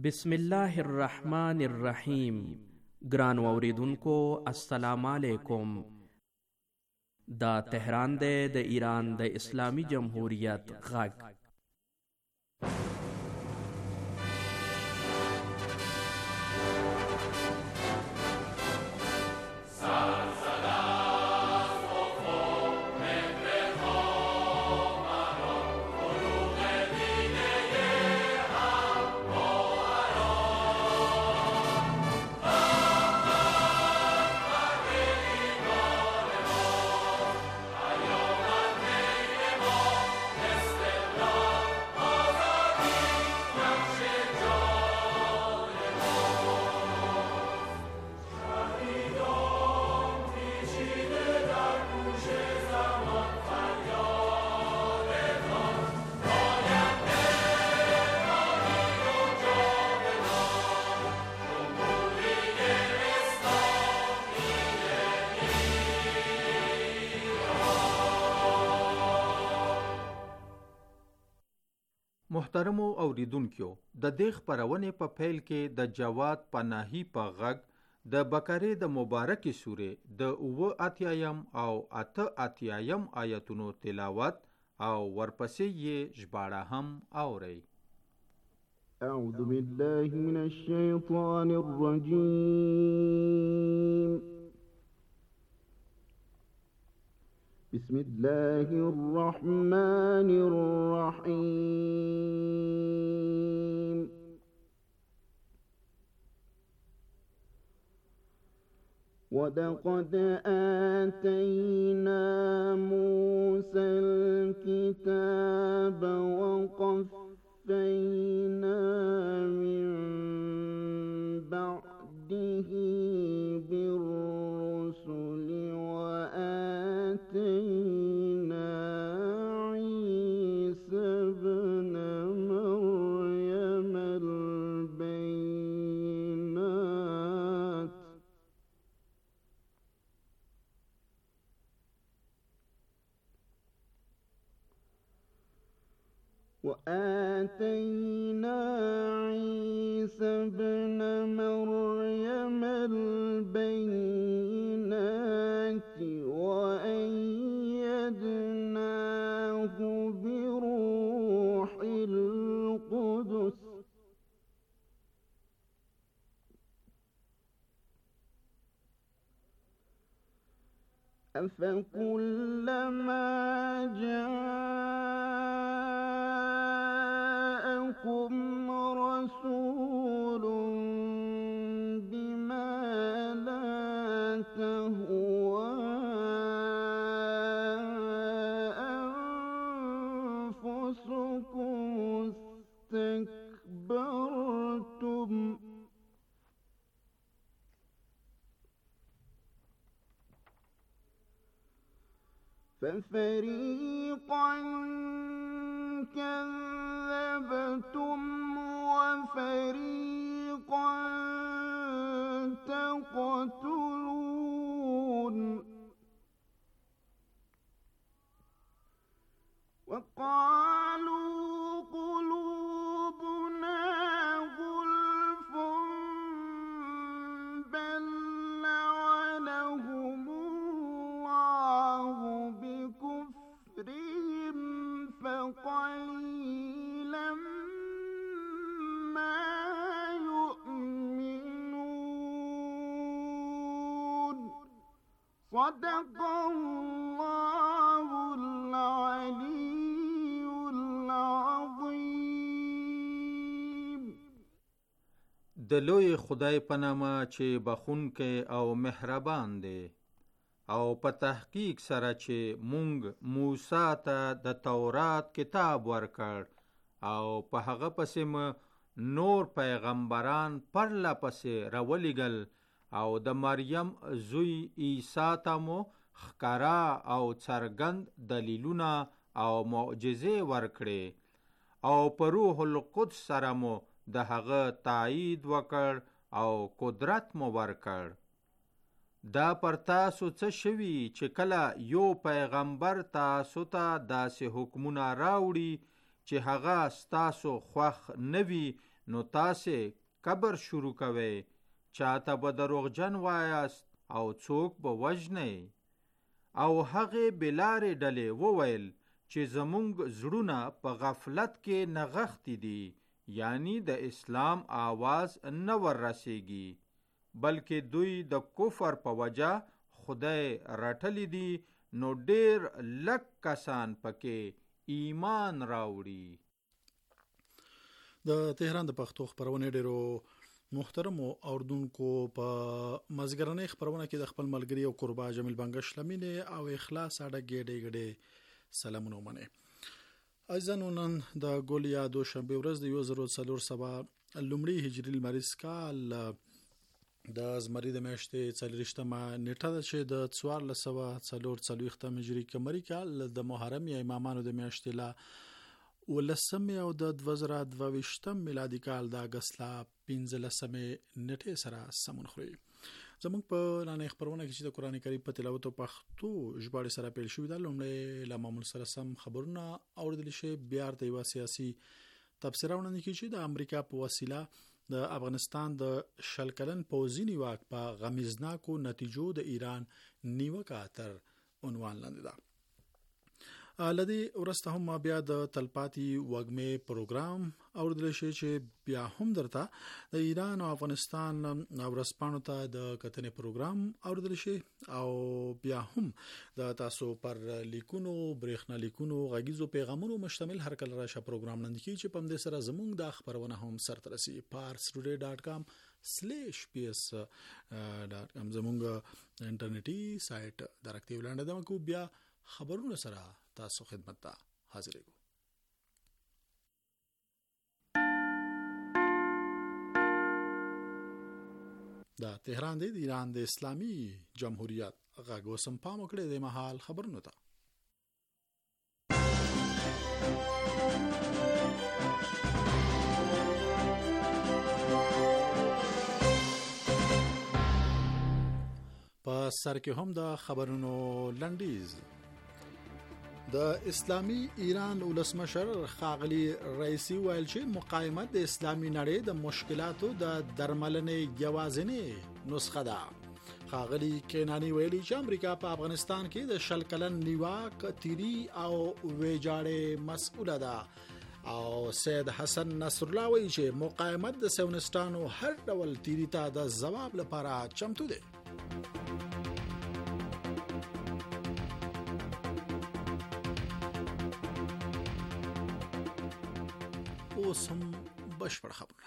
بسم الله الرحمن الرحیم. ګرانو اوریدونکو السلام علیکم. دا تهران دی د ایران د اسلامی جمهوریت غږ. محترمو اوریدونکو، د دې خپرونې په پیل کې د جواد پناهي په غږ د بقرې د مبارکې سورې د 88 او 88 آیتونو تلاوت او ورپسې یې ژباړه هم اورئ. اعوذ بالله من الشیطان الرجیم. بسم الله الرحمن الرحيم. ولقد آتينا موسى الكتاب وقفينا من بعده بالرسل وآتينا عيسى ابن مريم البينات وأيدناه بروح القدس أفكلما جاءكم رسول بما لا تهوى أنفسكم استكبرتم ففريقا كذبتم وفريقا تقتلون. وقالوا قلوبنا غلف بل لعنهم الله بكفرهم فقليلا ما يؤمنون. صدق الله العلي العظيم. د لوی خدای په نامه چې بخښونکی او مهربان دی، او په تحقیق سره چې مونږ موسی ته د تورات کتاب ورکړ او په هغه پسې مو نور پیغمبران پرله پسې راولېږل او د مریم زوی عیسی ته مو ښکاره او څرګند دلیلونه او معجزې ورکړې او په روح القدس سره مو د هغه تایید وکړ او قدرت مو ورکړ. دا پر تاسو څه شوي چې کله یو پیغمبر تاسو ته داسې حکمونه راوړي چې هغه ستاسو خوښ نه وي، نو تاسې کبر شروع کوئ، چاته به دروغجن وایاست او څوک به وژنئ. او هغې بلارې ډلې وویل چې زمونږ زړونه په غفلت کې نغښتي دي، یعنی د اسلام آواز نه ور رسیږي، بلکې دوی د کفر په وجه خدای رټلی دي، نو ډیر لږ کسان پکې ایمان راوړي. د تهران د پښتو خبرونه ډیرو محترم اوردونکو په مازګرنۍ خبرونه کې د خپل ملګری او قربا جمیل بنگش لمینه او اخلاص اډه ګډې سلامونه ومنه. ایزن نن د ګولیا دوشنبه ورځ د 1407 لومړی هجری لمریز کال د زمری د میاشتې 40مه نیټه ده چې د 1440 هجری قمری کال د محرم یا امامانو د میاشتې لا ولسمه او د 2022 میلادي کال د اگست لا 15مه نیټه سره سمون خوري. زموږ په لانه خبرونه کې چې د قران کریم په تلاوت او پښتو ژباړې سره پیل شوې ده، لومړی له معمول سره سم خبرونه اوریدل شي، بیا د یو سیاسي تبصرهونه کې چې د امریکا په وسیله د افغانستان د شلکلن پوځي نیواک په غمیزناکو نتیجو د ایران نیوکه تر عنوان لاندې ده. لدی ورسته هم بیا د تلپاتي وګمې پروګرام اوریدل شي چې بیا هم درته د ایران او افغانستان ورسپانو ته د کتنې پروګرام اوریدل شي، او بیا هم د تاسو پر لیکونو برېښنا لیکونو غږیزو پیغامونو مشتمل هر کله راشه پروګرام لاندې کی چې په دې سره زموږ د خبرونه هم سره ترسي parstoday.com/ps.com زموږ انټرنیټي سایت درکتیو لاندې دمو بیا خبرونه سره تاسو خدمت ته حاضرېږو. دا تهران دی د ایران د اسلامي جمهوریت غږ وسم پام وکړئ د مهال خبرونه ته. په سر کې هم د خبرونو لنډیز. د اسلامي ایران ولسمشر ښاغلي رئیسی ویل چې مقاومت د اسلامي نړۍ د مشکلاتو د درملنې یوازینی نسخه ده. ښاغلي کینانی ویلي چې امریکا په افغانستان کې د شلکلن نیواک، تیری او ویجاړې مسؤله ده، او سید حسن نصرالله ویلي چې مقاومت د سیونستانو هر ډول تیری ته د ځواب لپاره چمتو دی. اوس هم بشپړ خبره.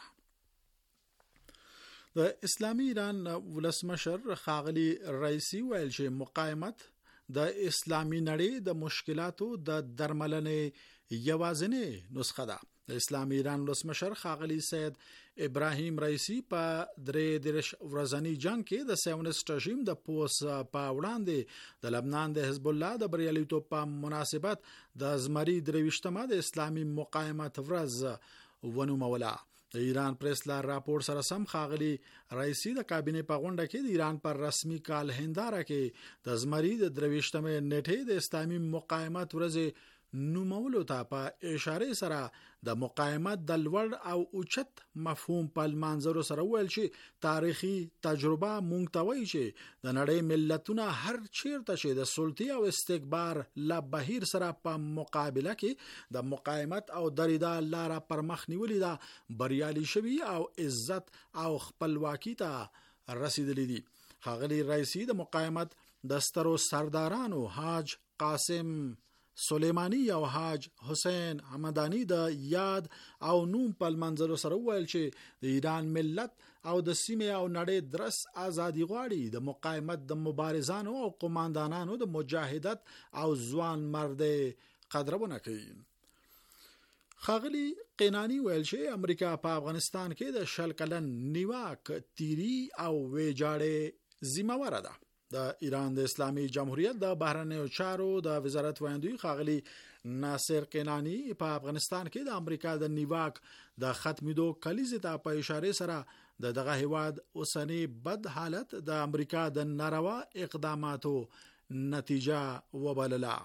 د اسلامي ایران ولسمشر ښاغلي رئیسی ویل چې مقاومت د اسلامي نړۍ د مشکلاتو د درملنې یوازینی نسخه ده. د اسلامي ایران ولسمشر ښاغلي سید ابراهیم رئیسی په 3 ورځنی جنگ کې د سیونست رژیم د پوس په وړاندې د لبنان د حزب الله د بریالیتوب په مناسبت د زمری 23مه د اسلامي مقاومت ورځ ونوموله. د ایران پریس لا راپور سره سم ښاغلي رئیسی د کابینې په غونډه کې د ایران پر رسمي کال هنداره کې د زمری د 23مه نیټې د اسلامي مقاومت ورځ نومولو ته په اشاره سره د مقاومت د لوړ او اوچت مفهوم په منظر سره ویل چې تاریخي تجربه مونږ ته وایي چې د نړۍ ملتونه هر چیرته چې د سلطې او استکبار له بهیر سره په مقابله کې د مقاومت او درېدا لاره پر مخ نیولې ده، بریالي شوي او عزت او خپلواکي ته رسیدلې دي. ښاغلي رئیسی د مقاومت د سترو سردارانو حاج قاسم سلیمانی او حاج حسین حمدانی د یاد او نوم په منځلو سره ویل چې د ایران ملت او د سیمې او نړۍ درس ازادي غواړي، د مقاومت د مبارزانو او قوماندانانو د مجاهدت او ځوان مرد قدرونه کوي. ښاغلي قینانی ویل چې امریکا په افغانستان کې د شلکلن نیواک، تیری او ویجاړې ذمہ واره ده. د ایران د اسلامي جمهوریت د بهرنیو چارو د وزارت ویاندوی ښاغلي ناصر قینانی په افغانستان کې د امریکا د نیواک د ختمېدو کلیزې ته په اشاره سره دغه هیواد اوسنی بد حالت د امریکا د ناروا اقداماتو نتیجه وبلله.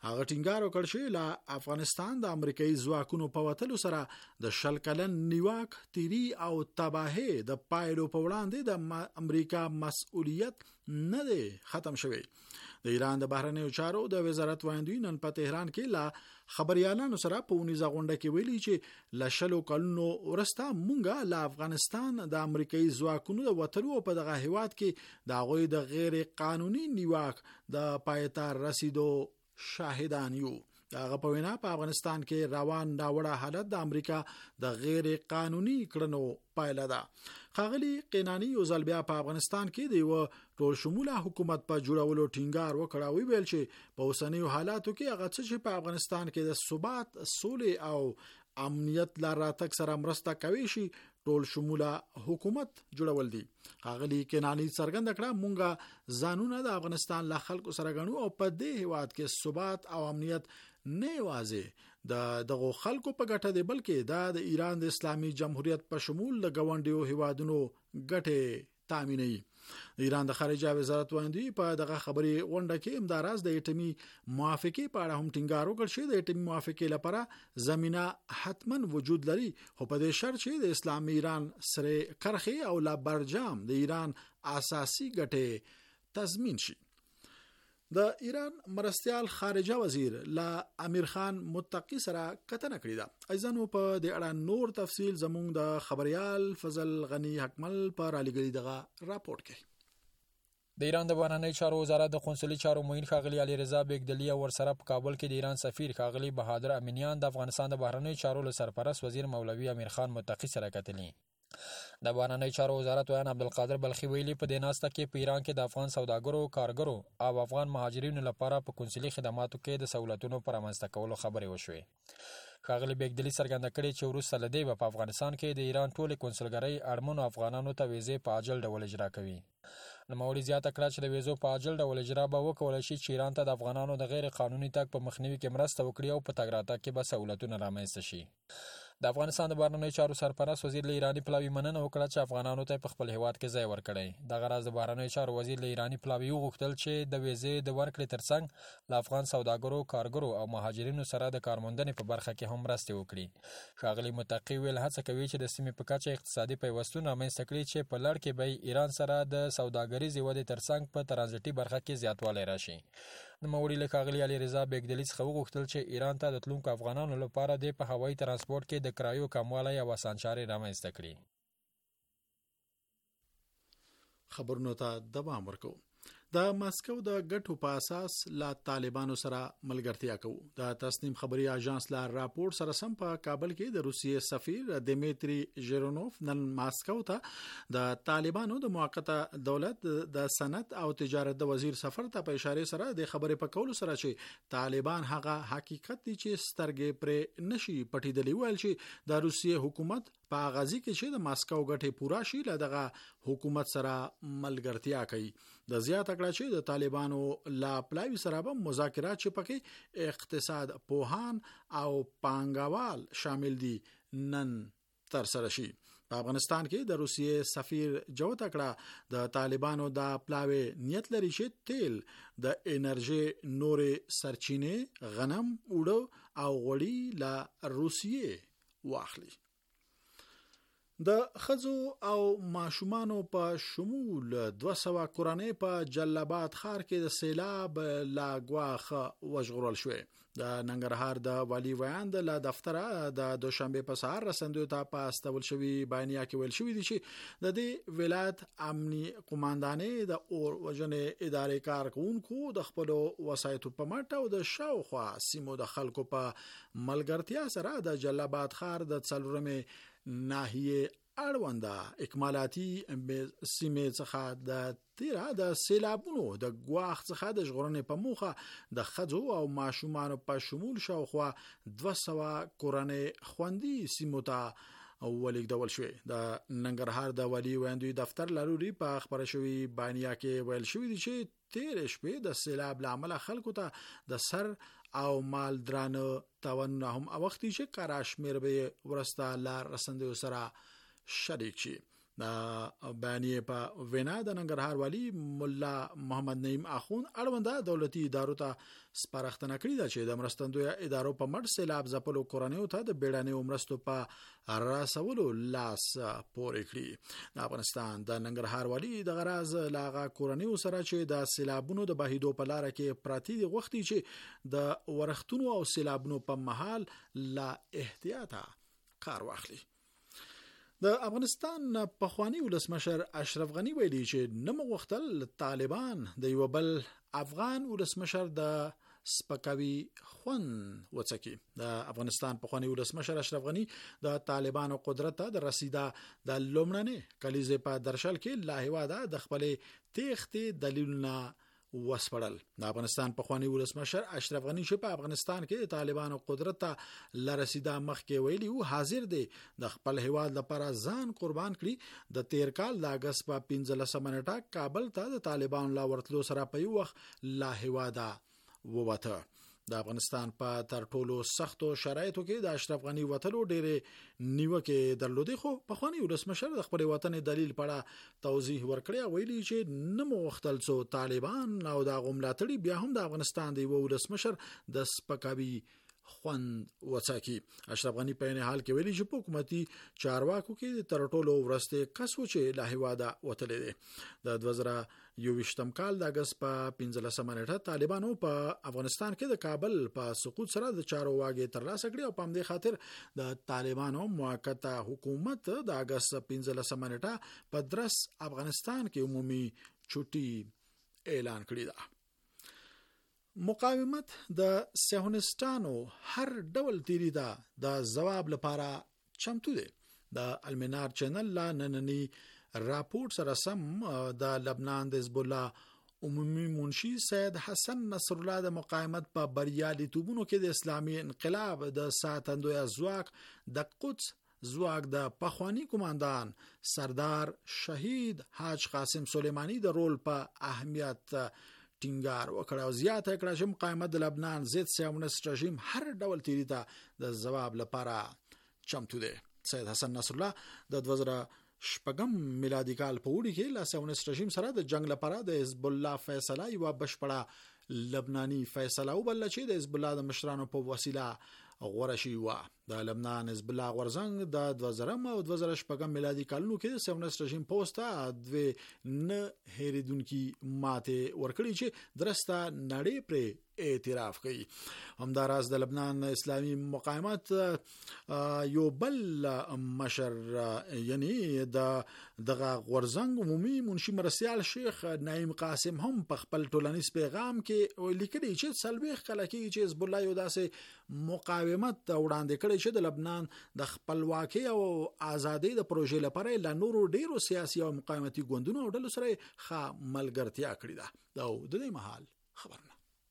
هغه ټینګار وکړ چې له افغانستان د امریکایي ځواکونو په وتلو سره د شل کلن نیواک تیری او تباهي د پایلو په وړاندې د امریکا مسؤلیت نه دی ختم شوی. د ایران د بهرنیو چارو د وزارت وایندوی نن په تهران کې لا خبريالانو سره په ونیزه غونډه کې ویلي چې ل شلو کلونو ورسته مونږه له افغانستان د امریکایي ځواکونو د وتلو په دغه هیواد کې د غوي د غیر قانوني نیواک د پایته رسیدو شاهدان یو. هغه په وینا په افغانستان کې روان داوړه حالت د امریکا د غیر قانوني کړنو پایله ده. ښاغلي قینانی یو ځل بیا په افغانستان کې د یو ټول شموله حکومت په جوړولو ټینګار وکړ او ویل چې په اوسنیو حالاتو کې هغه چې په افغانستان کې د ثبات، سولې او امنیت لپاره تک سره مرسته کوي شي ټول شموله حکومت جوړول دي. ښاغلي قینانی څرګنده کړه مونږه ځانونه د افغانستان له خلکو سره غنو او په دې هیواد کې ثبات او امنیت نه واځي دغه خلکو په ګټه دی بلکې د ایران د اسلامي جمهوریت په شمول د غونډیو هیوادونو ګټه تامینوي. ایران د خارجه وزارت وایندوی په دغه خبري غونډه کې امداراز د ایټمی موافقه په اړه هم ټینګار وکړ چې د ایټمی موافقه لپاره زمينه حتما وجود لري خو په دې شرط چې د اسلامي ایران سره کرخي او لا برجام د ایران اساسي ګټه تضمین شي. د ایران مرستيال خارجه وزیر لا امیر خان متقی سره کتنه کړې ده. ایزانو په دې اړه نور تفصیل زموږ د خبريال فضل غنی حکمل پر علیګری دغه راپورټ کې. د ایران د بهرنیو چارو وزارت د قونسلي چارو معین ښاغلي علي رضا بیگدلی او ورسره په کابل کې د ایران سفیر ښاغلي بهادر امینیان د افغانستان د بهرنیو چارو له سرپرست وزیر مولوي امیر خان متقی سره کتلې. د بهرنیو چارو وزارت ویان عبدالقادر بلخي ویلي په دې ناسته کې په ایران کې د افغان سوداګرو، کارګرو او افغان مهاجرینو لپاره په قونسلي خدماتو کې د سہولتونو پر رامنځته کولو خبرې وشوې. ښاغلي بیگدلی څرګنده کړې چې وروسته له دې په افغانستان کې د ایران ټولې قونسلګرۍ اړمنو افغانانو ته ویزې په عاجل ډول اجرا کوي. نوموړي زیاته کړه چې د ویزو په عاجل ډول اجرا به وکولای شي چې ایران ته د افغانانو د غیر قانوني تګ په مخنیوي کې مرسته وکړي او په تګ راتګ کې به سہولتونه رامنځته شي. د افغانستان د بهرنیو چارو سرپرست وزیر له ایراني پلاوي مننه وکړه چې افغانانو ته په خپل هیواد کې ځای ورکړي. د غرض د بهرنیو چارو وزیر له ایراني پلاوي وغوښتل چې د ویزې د ورکړې ترڅنګ له افغان سوداګرو، کارګرو او مهاجرینو سره د کارموندنې په برخه کې هم مرستې وکړي. ښاغلي متقی ویل هڅه کوي چې د سیمې په کچه اقتصادي پیوستون رامنځته کړي چې په لړ کې به ایران سره د سوداګریزې ودې ترڅنګ په ترانزیټي برخه کې زیاتوالی راشي. نوموړي له ښاغلي علي رضا بیگدلي څخه وغوښتل چې ایران ته د تلونکو افغانانو لپاره د په هوایي ترانسپورت کې د کرایو کموالی او اسانچاري رامنځته کړي. خبرونو ته دوام ورکوو. د ماسکو د ګټو په اساس لا طالبانو سره ملګرتیا کوي. د تسنیم خبري اژانس لا راپور سره سم په کابل کې د روسیې سفیر دمیتری ژیرونوف نن ماسکو ته د طالبانو د موقته دولت د صنعت او تجارت د وزیر سفر ته په اشاره سره د خبرې په کولو سره چې طالبان هغه حقیقت دي چې سترګې پر نشي پټیدلی ویل چې د روسیې حکومت په غازی کې چې د ماسکو ګټې پورا شي لدغه حکومت سره ملګرتیا کوي. د زیاته کړه چې د طالبانو لا پلاوی سره به مذاکرات چې پکې اقتصاد پوهان او پانګوال شامل دي نن تر سره شي. په افغانستان کې د روسیې سفیر جوته کړه د طالبانو د پلاوی نیت لري چې تیل، د انرژي نورې سرچینې، غنم، اوړه او غوړي له روسیې واخلي. د خزو او ماشومانو په شمول 200 کورنۍ په جلاباد ښار کې د سیلاب لا غواخه وژغورل شوې. د ننګرهار د والی ویاند له دفتره د دوشنبه په سهار رسندو ته په استول شوی بیانیه کې ویل شوی دی چې د دې ولایت امني قوماندانې د اور وجنې ادارې کارکونکو د خپل وسایتو په مټ او د شاوخوا سیمو د خلکو په ملګرتیا سره د جلاباد ښار د څلورمې ناحیه اړونده اکمالاتي سیمې څخه د تیرا د سیلابونو د غواخ څخه د ژغورنې په موخه د خځو او ماشومانو په شمول شاوخوا 200 کورنۍ خوندي سیمو ته ولېږدول شوې. د ننګرهار د والی ویاندوی دفتر لروري په خبره شوی بیانیه کې ویل شوی دی چې تیر شپې د سیلاب لامل خلکو ته د سر او مال درانه تاوانونه هم اوختي چې کاراشمیر به ورسته لار رسندو سره شریک شي. بیانیه په وینا د ننګرهار والی مولا محمد نعیم اخون اړونده دولتي ادارو ته سپارښتنه کړې ده چې د مرستندوی ادارو په مټ سیلاب ځپلو کورنیو ته د بیړنیو مرستو په راسولو لاس پورې کړي. د افغانستان د ننګرهار والی د غراز لاغه کورنیو سره چې د سیلابونو د بهیدو په لار کې پراتی دي غوښتي چې د ورښتونو او سیلابونو په مهال لا احتیاطه کار واخلي. د افغانستان پخوانی ولسمشر اشرف غنی ویلي چې نمو وختل طالبان د یو بل افغان ولسمشر د سپکاوي خون وڅکي. د افغانستان پخوانی ولسمشر اشرف غنی د طالبانو قدرت ته د رسیدا د لومړنۍ کلیزې په درشل کې لا هیواده د خپل تېختې دلیلونه وسپړل. د افغانستان پخوانی ولسمشر اشرف غنی چې په افغانستان کې طالبانو قدرت ته لرسیدا مخکې ویلي او حاضر دی د خپل هیواد لپاره ځان قربان کړي. د تیر کال د اگست په 15 نیټه کابل ته د طالبانو لا ورتلو سره په یو وخت لا هیواده ووته. د افغانستان په تر ټولو سختو شرایطو کې د اشرف غنی وتلو ډېرې نیوکې درلودې، خو پخوانی ولسمشر د خپل وطن دلیل په اړه توضیح ورکړی، ویلي چې نمو وختل څو طالبان او د غملاتړي بیا هم د افغانستان د ولسمشر د سپکاوي خوند وڅاکي. اشرف غنی په نه حال کې ویلي چې په حکومتي چارواکو کې تر ټولو ورسته کس و چې لا هیواده وتلې دي. د 2021 کال د اگست په 15 نیټه طالبانو په افغانستان کې د کابل په سقوط سره د چارو واګې ترلاسه کړې او په همدې خاطر د طالبانو موقته حکومت د اگست 15 نیټه په درس افغانستان کې عمومي چوټي اعلان کړی ده. مقاومت د صهیونیستانو هر ډول تیری ده د جواب لپاره چمتو دی. د المنار چینل لا نننی راپورټ سره سم د لبنان د حزب الله عمومي منشي سید حسن نصر الله د مقاومت په بریالیتوبونو کې د اسلامي انقلاب د ساتندوی ځواک د قدس ځواک د پخوانی کمانډان سردار شهید حاج قاسم سلیمانی د رول په اهمیت ټینګار وکړ او زیاته کړه چې مقاومت د لبنان ضد صهیونیست رژیم هر ډول تیری ته د جواب لپاره چمتو دی. سید حسن نصر الله د 2006 میلادي کال په وړي کې له صهیونیست رژیم سره د جنگ لپاره د حزب الله فیصله یو بشپړه لبناني فیصله وبل چې د حزب الله د مشرانو په وسیله غوړه شي و. د لبنان حزب الله غورزنګ د 2000 او 2006 میلادي کالونو کې د صهیونیست رژیم پوسټه د نه هېریدونکو ماته ورکړي چې درسته نړۍ پر اعتراف کوي. همداراز د لبنان اسلامي مقاومت یو بل مشر یعنی دغه غورزنګ عمومي منشي مرسیال شیخ نعیم قاسم هم په خپل ټولنیز پیغام کې لیکلي چې سلبیخ کله کې چې حزب الله یو داسې مقاومت وړاندې کړي چې د لبنان د خپلواکۍ او ازادۍ د پروژې لپاره له نورو ډیرو سیاسي او مقاومتي ګوندونو او ډلو سره ښه ملګرتیا کړې ده. او د دې مهال خبرونه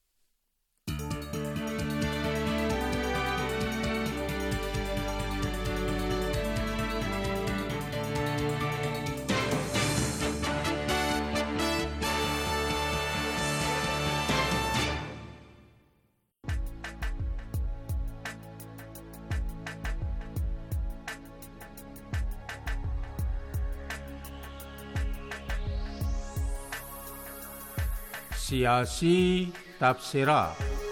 سیاسی تبصره.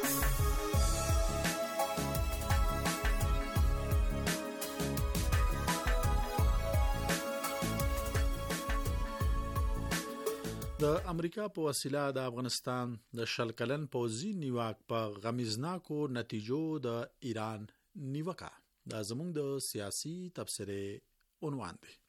د امریکا په وسیله د افغانستان د شل کلن پوځي نیواک په غمیزناکو نتیجو د ایران نیوکه د زموږ د سیاسي تبصره عنوان دی.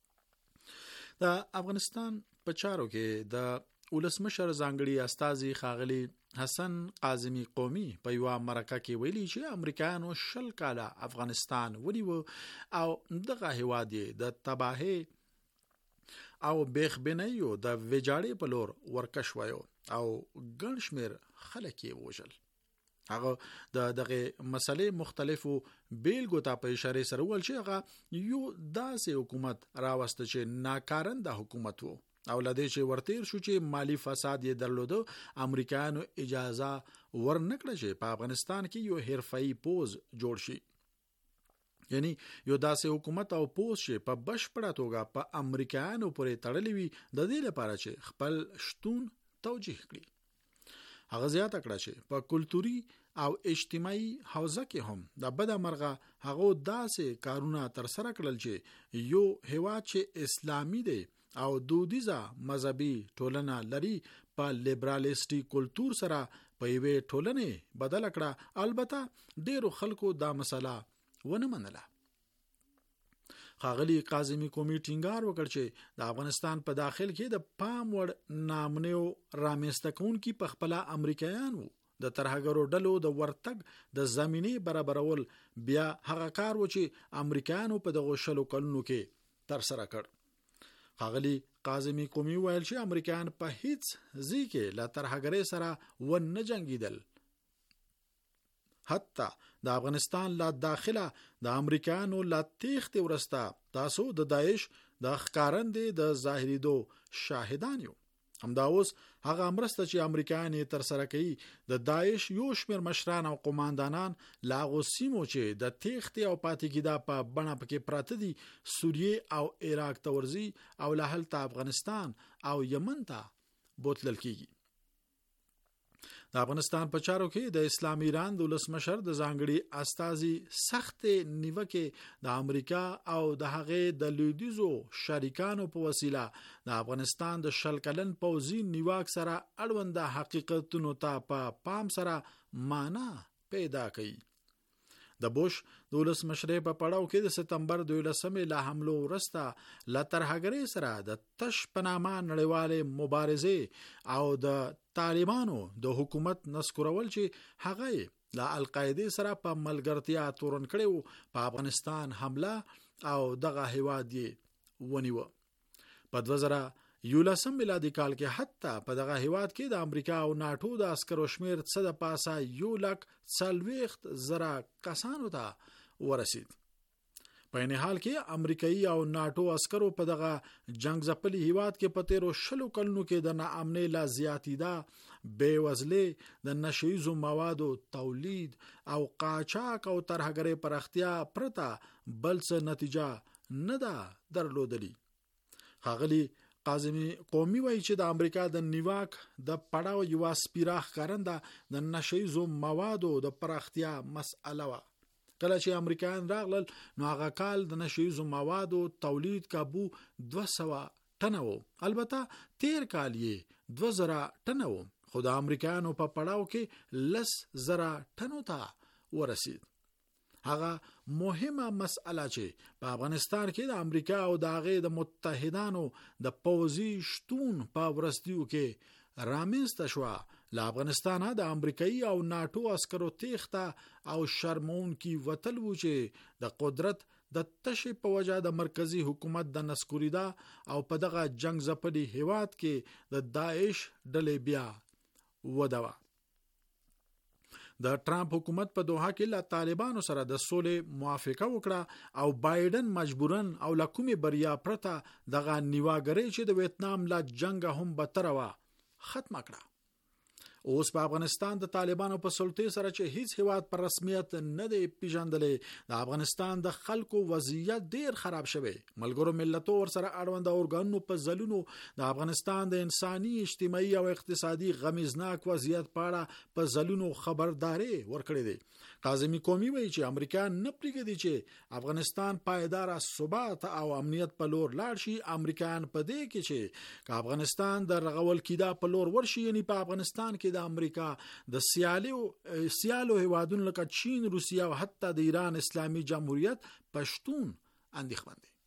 د افغانستان په چارو کې د ولسمشر ځانګړي استازي ښاغلي حسن قاظمي قومي په یو مرکه کې ویلي چې امریکایانو شل کاله افغانستان ونیو او دغه هیواد د تباهي او بېخبنیو د ویجاړې په لور ورکش وایو او ګڼ شمېر خلک یې وژل. هغه دغه مسلې مختلفو بیلګو ته په اشاره سره ول چې هغه یو داسې حکومت راوسته چې ناکارنده حکومت وو او لدې چې ورتیر شو چې مالی فساد یې درلوده. امریکایانو اجازه ورنکړه چې په افغانستان کې یو حرفه‌ای پوز جوړ شي. یعنی یو داسې حکومت او پوس چې په بشپړه توګه په امریکایانو پورې تړلې وي د دې لپاره چې خپل شتون توجیه کړي. هغه زیاته کړه چې په کلتوري او اجتماعي حوزه کې هم د بده مرغه هغه داسې کارونه تر سره کړل چې یو هیواد چې اسلامي دی او دودیزه مذهبي ټولنه لري په لیبرالیسټي کلتور سره په یوې ټولنې بدل کړه. البته ډیرو خلکو دا مسله ونه منله. ښاغلي قاسمي قومي ټینګار وکړ چې د افغانستان په داخل کې د پام وړ نامنیو رامنځته کوونکي په خپل امریکایانو د ترهګرو ډلو د ورتګ د زمینې برابرول بیا هغه کار و چې امریکایانو په دغه شلو کلونو کې تر سره کړ. ښاغلي قاسمي قومي ویل چې امریکایان په هیڅ ځای کې له ترهګرۍ سره ونه جنګیدل. حتی د افغانستان لا داخله د امریکایانو لا تیښتې ورسته تاسو د داعش د ښکارندې د ظاهریدو شاهدان یو. همدا اوس هغه مرسته چې امریکایان تر سره کوي د داعش یو شمېر مشران او قوماندانان لا غوسیمو چې د تیښتې او پاتې کېدا په بڼه پکې پراته دي سوریه او عراق ته ورځي او له هلته افغانستان او یمن ته بوتلل کیږي. د افغانستان په چارو کې د اسلامي ایران د ولسمشر د ځانګړي استازي سخت نیوکه د امریکا او د هغې د لویدیزو شریکانو په وسیله د افغانستان د شل کلن پوځي نیواک سره اړوند حقیقتونو ته په پام سره معنا پیدا کړي. د بوش د ولسمشرۍ په پړاو کې د سپتمبر 12 له حملو وروسته له ترهګرۍ سره د تش پنامه نړیوالې مبارزې او د طالبانو د حکومت نسکورول چې هغه له القاعده سره په ملګرتیا تورن کړو په افغانستان حمله او دغه هیواد یې ونیو. په 2011 میلادي کال کې حتی په دغه هیواد کې د امریکا او ناتو د عسکرو شمیر څه د پاسه 140,000 کسانو ته ورسید. په این حال کې امریکایي او ناتو عسکرو په دغه جنگ ځپلي هیواد کې په تیرو 60 کلونو کې د ناامنۍ لا زیاتیدا بېوزلۍ د نشهیزو موادو تولید او قاچاق او ترهګرۍ پراختیا پرته بل څه نتیجه نه ده درلودلې. ښاغلي قاسمي قومي وایي چې د امریکا د نیواک د پړاو یو سپیراخ کارنده د نشهیزو موادو د پراختیا مسأله و. کله چې امریکایان راغلل نو هغه کال د نشهیزو موادو تولید کابو 200 ټنه و. البته تیر کال یې 2000 ټنه و خو د امریکایانو په پړاو کې 10,000 ټنو ته ورسید. هغه مهمه مسأله چې په افغانستان کې د امریکا او د هغې د متحدانو د پوځي شتون په ورستیو کې رامنځته شوه له افغانستان د امریکایي او ناتو عسکرو تیښته او شرمون کی وتل و چې د قدرت د تشې په وجه د مرکزی حکومت د نسکوریدا او په دغه جنگ ځپلي هیواد کې د داعش ډلې بیا ودوا. د ټرامپ حکومت په دوحه کې له طالبانو سره د سولې موافقه وکړه او بایدن مجبورن او لکومي بریا پرته دغه نیواګری چې د ویتنام لا جنگ هم بدتر و ختم کړه. اوس په افغانستان د طالبانو په سلطې سره چې هیڅ هیواد پر رسمیت نه دی پیژندلې د افغانستان د خلکو وضعیت ډیر خراب شوی. ملګرو ملتونو ور سره اړوند اورګانونو په ځلونو د افغانستان د انساني اجتماعي او اقتصادي غمیزناک وضعیت په اړه په ځلونو خبرداري ورکړې دي. قاسمي قومي وایي چې امریکا نه پریږدي چې افغانستان پایدار ثبات او امنیت په لور لاړ شي. امریکایان په دې کې چې افغانستان د رغول کیدا په لور ورشي یعنی په افغانستان کې د امریکا د سیالو هیوادونو لکه چین، روسیه او حتی د ایران اسلامي جمهوریت پښتون اندېښمن دي.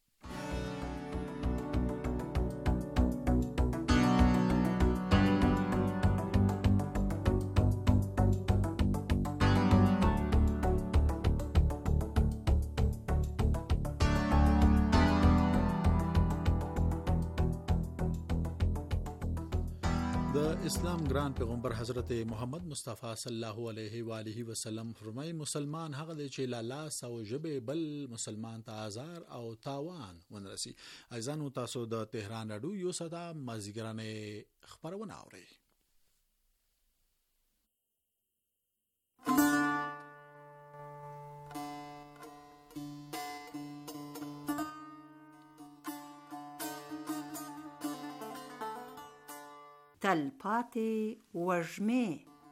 اسلام ګران پیغمبر حضرت محمد مصطفی صلی الله علیه و آله وسلم فرمای مسلمان هغه دی چې لاس او جبه بل مسلمان ته آزار او تاوان ونرسي. ایزانو تاسو د تهران اډو یو صدا مازیګرانه خبرونه اوري. تلپاتې وږمې.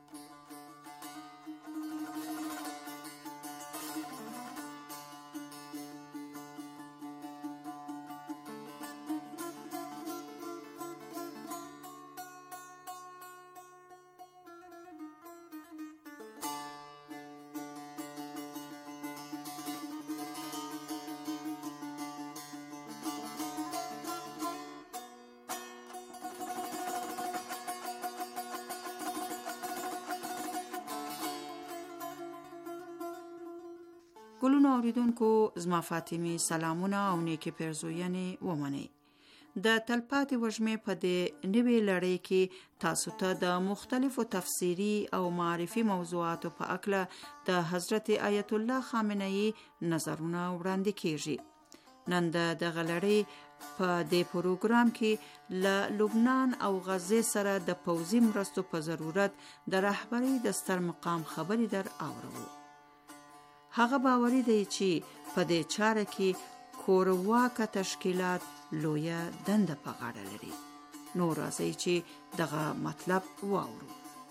ګلونو اوریدونکو، زما فاطمه سلامونه او نیکی پیرزوینې ومنئ. د تلپاتې وږمې په دې نوې لړۍ کې تاسو ته د مختلفو تفسیری او معرفي موضوعاتو په اړه د حضرت آیت الله خامنه‌ای نظرونه وړاندې کیږي. نن دغه لړۍ په دې پروګرام کې له لبنان او غزې سره د پوځي مرستو په ضرورت د رهبری د ستر مقام خبرې در اورو. هغه باوري دی چې په دې چاره کې کورواکه تشکیلات لویه دنده په غاړه لري. نو راځي چې دغه مطلب واورو.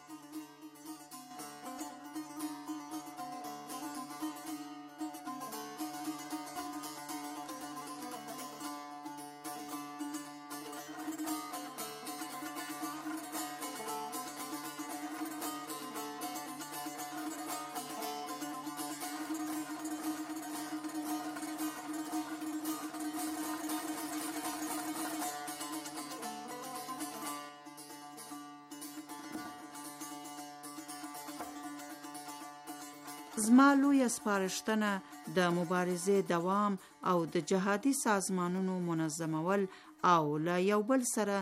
زما لوی سپارښتنه د مبارزې دوام او د جهادي سازمانونو منظمول او له یو بل سره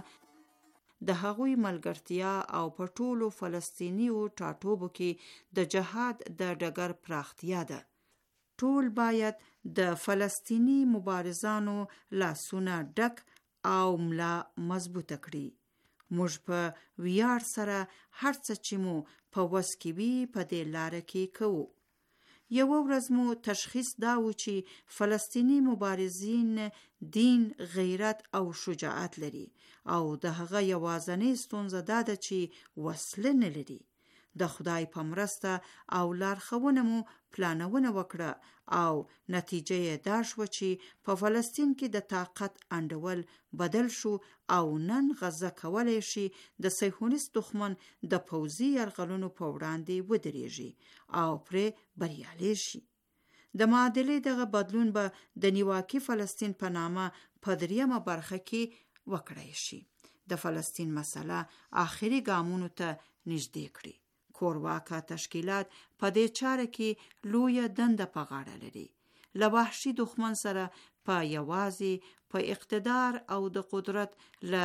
د هغوی ملګرتیا او په ټولو فلسطینیو ټاټوبو کې د جهاد د ډګر پراختیا ده. ټول باید د فلسطینی مبارزانو لاسونه ډک او ملا مضبوطه کړي. موږ په ویاړ سره هر څه چې مو په وس کې وي په دې لاره کې کوو. یو ورځ مو تشخیص دا و چې فلسطینی مبارزین دین، غیرت او شجاعت لري او د هغه یوازنۍ ستونزه دا ده چې وسله نه لري. د خدای په مرسته او لارښوونه مو پلانونه وکړه او نتیجه یې دا شوه چې په فلسطین کې د طاقت انډول بدل شو او نن غزه کولی شي د صهیونیست دښمن د پوځي یرغلونو په وړاندې ودرېږي او پرې بریالی شي. د معادلې دغه بدلون به د نیواکي فلسطین په نامه په دریمه برخه کې وکړای شي. د فلسطین مسله آخري ګامونو ته نږدې کړي. کورواکه تشکیلات په دې چاره کې لویه دنده په غاړه لري. له وحشي دښمن سره په یوازې په اقتدار او د قدرت له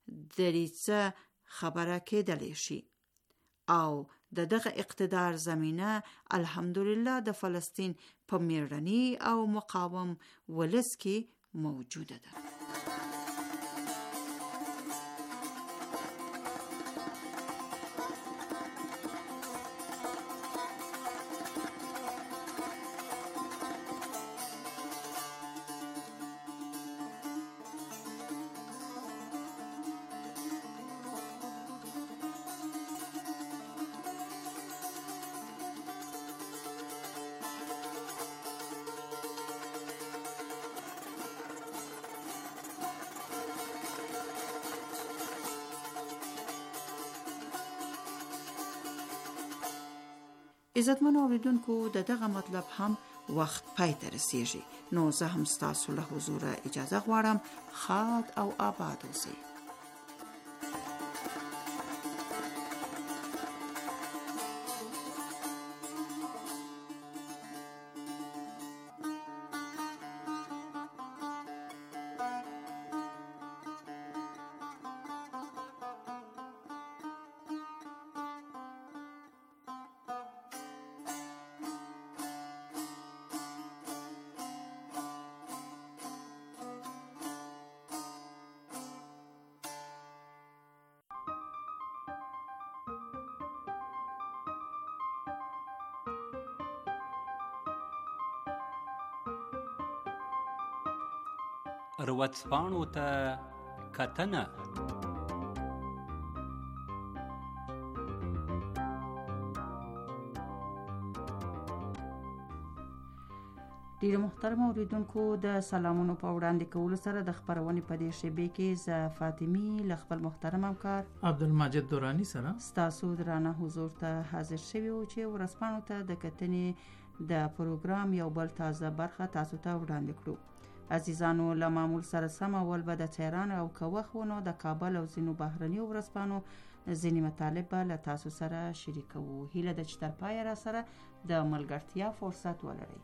دریڅه خبره کېدلی شي او دغه اقتدار زمینه الحمدلله د فلسطین په میړني او مقاوم ولس کې موجوده ده. عزتمنو اوریدونکو، دغه مطلب هم وخت پای ته رسیږي. نو زه هم ستاسو له حضوره اجازه غواړم. ښاد او آباد اوسئ. ورځپاڼو ته کتنه. ډیر محترم اوریدونکو د سلامونو په وړاندې کولو سره د خبرونې په دې شیبې کې ز فاطمی ل خپل محترم همکار عبدالمجید دورانی سره ستاسو درانه حضور ته حاضر شوی او چې ورسپانو ته د کتنې د پروګرام یو بل تازه برخه تاسو ته وړاندې کړو. عزیزانو له معمول سره سم اول به د تهران او کوخونو د کابل او ځینو بهرنیو ورسپانو ځینې مطالب له تاسو سره شریکو. هیله د چې تر پای را سره د ملګرتیا فرصت ولرئ.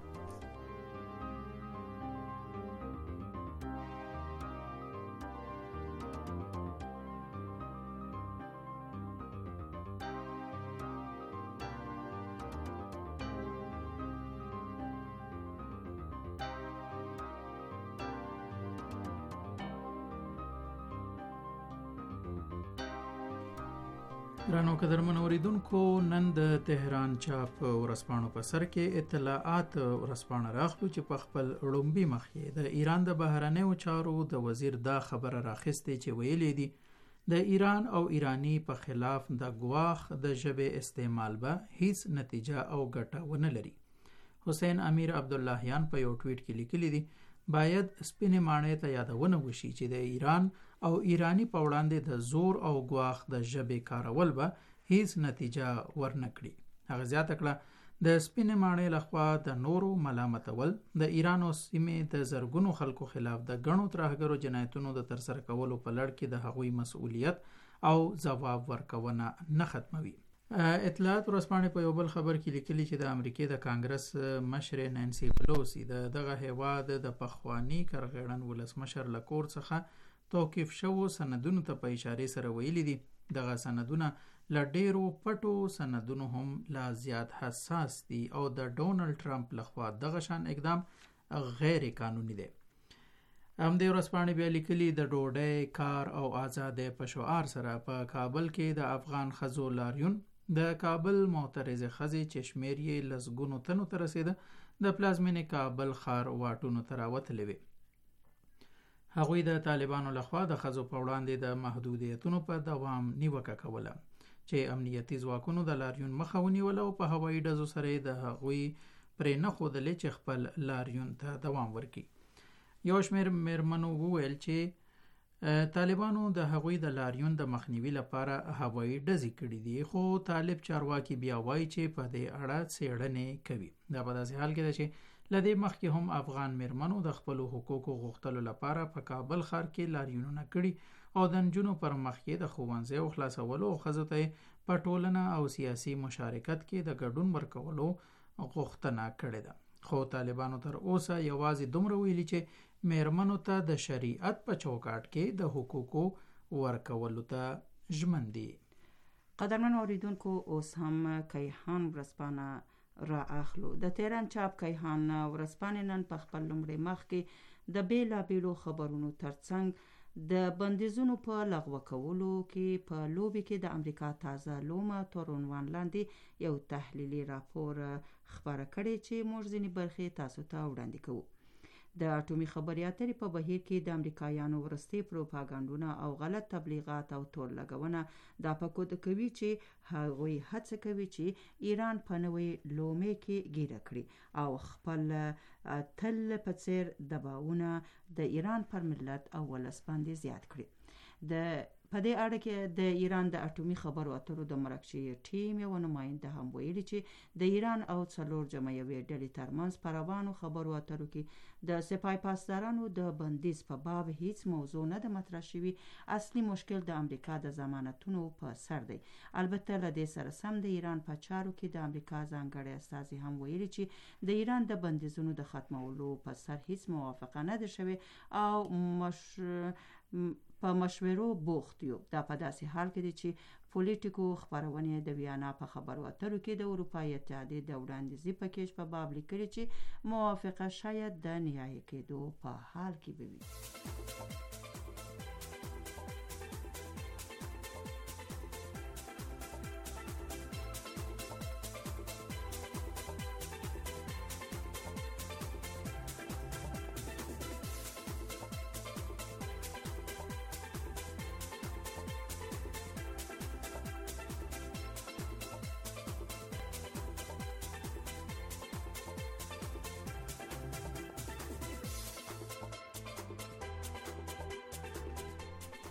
رانو قدرمن اوریدونکو نن د تهران چاپ ورسپانو په سر کې اطلاعات ورسپانه راخلو چې په خپل لومبي مخې د ایران د بهرنیو چارو د وزیر دا خبره راخسته چې ویلې دي د ایران او ایرانی په خلاف د ګواخ د ژبې استعمال به هیڅ نتیجه او ګټه ونه لري. حسین امیر عبداللهیان په یو ټویټ کې لیکلی دی باید سپینې ماڼۍ ته یادونه وشي چې د ایران او ایرانی په وړاندې د زور او ګواخ د ژبې کارول به هیڅ نتیجه ورنکړي. هغه زیاته کړه د سپینې ماڼۍ لخوا د نورو ملامتول د ایران او سیمې د زرګونو خلکو خلاف د ګڼو ترهګرو جنایتونو د ترسره کولو په لړ کې د هغوی مسؤلیت او ځواب ورکونه نه ختموي. اطلاعات ورسپانې په یو بل خبر کې لیکلي چې د امریکای د کانګرس مشر نانسی پلوسی دغه هیواد د پخوانی کرغړن ولسمشر لکور څخه توقیف شوو سندونو ته په اشاره سره ویلي دي دغه سندونه ل ډیرو پټو سندونو هم لا زیات حساس دي او د ډونالد ټرمپ لخوا دغه شان اقدام غیر قانوني دی. هم د ورسپانې بیا لیکلي د ډوډۍ کار او آزادۍ په شعار سره په کابل کې د افغان ښځو لاریون د کابل معترضه ښځې چې شمېر یې لسګونو تنو ته رسېده د پلازمینې کابل ښار واټونو ته راوتلې وې. هغوی د طالبانو لخوا د ښځو په وړاندې د محدودیتونو په دوام نیوکه کوله چې امنیتي ځواکونو د لاریون مخه ونیوله او په هوایي ډزو سره د هغوی پرې نه ښودلې چې خپل لاریون ته دوام ورکړي. یو شمېر میرمنو وویل چې طالبانو د هغوی د لاریون د مخنیوي لپاره هوایي ډزې کړي دي خو طالب چارواکي بیا وایي چې په دې اړه څېړنې کوي. دا په داسې حال کې ده چې له دې مخکې هم افغان میرمنو د خپلو حقوقو غوښتلو لپاره په کابل ښار کې لاریونونه کړي او د نجونو پر مخ کې د ښوونځیو خلاصولو او ښځو ته په ټولنه او سیاسي مشارکت کې د ګډون ورکولو غوښتنه کړې ده. خو طالبانو تر اوسه یوازې دومره ویلي چې میرمنو ته د شریعت په چوکاټ کې د حقوقو ورکولو ته ژمن دي. قدرمن اوریدونکو اوس هم کیهان ورسپانه را اخلو. د تهران چاپ کیهان ورسپانه نن په خپل لومړي مخ کې د بیلابیلو خبرونو ترڅنګ د بندیزونو په لغوه کولو کې په لوبي کې د امریکا تازه لومه تر عنوان لاندې یو تحلیلي راپور خبره کړي چې موږ ځینې برخې تاسو ته وړاندې کوو. د اټومي خبري اترې په بهیر کې د امریکایانو ورستي پروپاګانډونه او غلط تبلیغات او تور لګونه دا پکود کوي چې هغوی هڅه کوي چې ایران په نوې لومې کې ګیره کړي او خپل تل په څیر دباونه د ایران پر ملت او ولس باندې زیات کړي. په دې اړه کې د ایران د اټومي خبرو اترو د مرکزي ټیم یو نماینده هم ویلي چې د ایران او څلور جمعیوي ډلې ترمنځ په روانو خبرو اترو کې د سپای پاسدارانو د بندیز په باب هیڅ موضوع نه ده مطرح شوی. اصلي مشکل د امریکا د ضمانتونو په سر دی. البته له دې سره سم د ایران په چارو کې د امریکا ځانګړی استازي هم ویلي چې د ایران د بندیزونو د ختمولو په سر هیڅ موافقه نه ده شوی او په مشورو بوخت یو. دا په داسې حال کې دي چې پولیټیکو خبرونه د ویانا په خبرو اترو کې د اروپای اتحادیې د وړاندیزي پکیج په باب لیکلي چې موافقه شاید د نهایی کېدو په حال کې وي.